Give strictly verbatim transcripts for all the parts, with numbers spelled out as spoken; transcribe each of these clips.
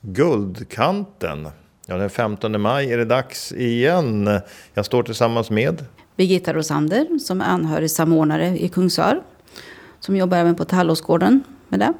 Guldkanten. Ja, den femtonde maj är det dags igen. Jag står tillsammans med Birgitta Rosander som är anhörig samordnare i Kungsör. Som jobbar även på Tallåsgården med det.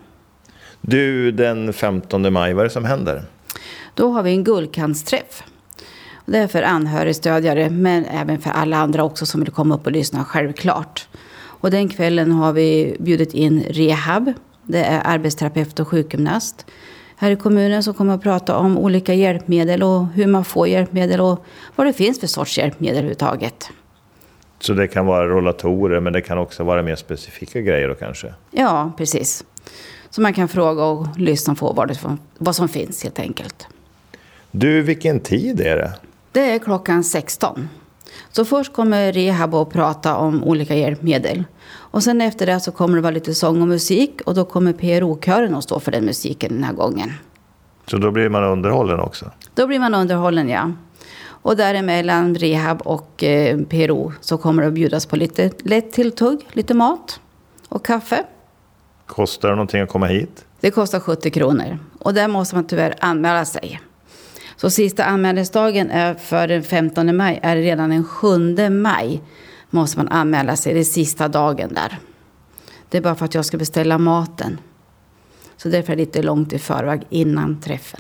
Du, den femtonde maj, vad är det som händer? Då har vi en guldkantsträff. Det är för anhörigstödjare men även för alla andra också som vill komma upp och lyssna, självklart. Och den kvällen har vi bjudit in rehab. Det är arbetsterapeut och sjukgymnast här i kommunen som kommer att prata om olika hjälpmedel och hur man får hjälpmedel och vad det finns för sorts hjälpmedel överhuvudtaget. Så det kan vara rollatorer men det kan också vara mer specifika grejer då kanske? Ja, precis. Så man kan fråga och lyssna på vad, det, vad som finns helt enkelt. Du, vilken tid är det? Det är klockan sexton. Så först kommer rehab och prata om olika hjälpmedel. Och sen efter det så kommer det vara lite sång och musik. Och då kommer P R O-kören att stå för den musiken den här gången. Så då blir man underhållen också? Då blir man underhållen, ja. Och däremellan rehab och eh, P R O så kommer det att bjudas på lite lätt tilltugg, lite mat och kaffe. Kostar det någonting att komma hit? Det kostar sjuttio kronor. Och där måste man tyvärr anmäla sig. Så sista anmälningsdagen är för den femtonde maj är det redan den sjunde maj måste man anmäla sig. Det är sista dagen där. Det är bara för att jag ska beställa maten. Så därför är det lite långt i förväg innan träffen.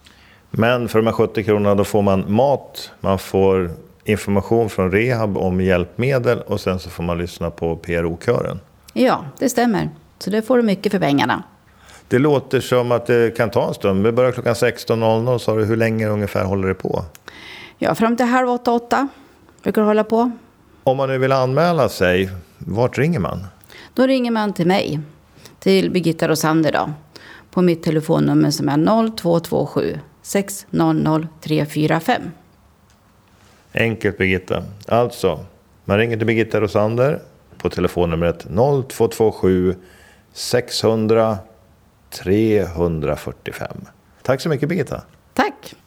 Men för de här sjuttio kronorna då får man mat, man får information från rehab om hjälpmedel och sen så får man lyssna på P R O-kören. Ja, det stämmer. Så det får du mycket för pengarna. Det låter som att det kan ta en stund. Vi börjar klockan sexton noll noll. Så hur länge ungefär håller det på? Ja, fram till halv åtta, åtta brukar du hålla på. Om man nu vill anmäla sig, vart ringer man? Då ringer man till mig, till Birgitta Rosander då. På mitt telefonnummer som är noll två två sju sex noll noll tre fyra fem. Enkelt, Birgitta. Alltså, man ringer till Birgitta Rosander på telefonnumret noll två två sju sex noll noll tre fyra fem. Tack så mycket, Birgitta. Tack.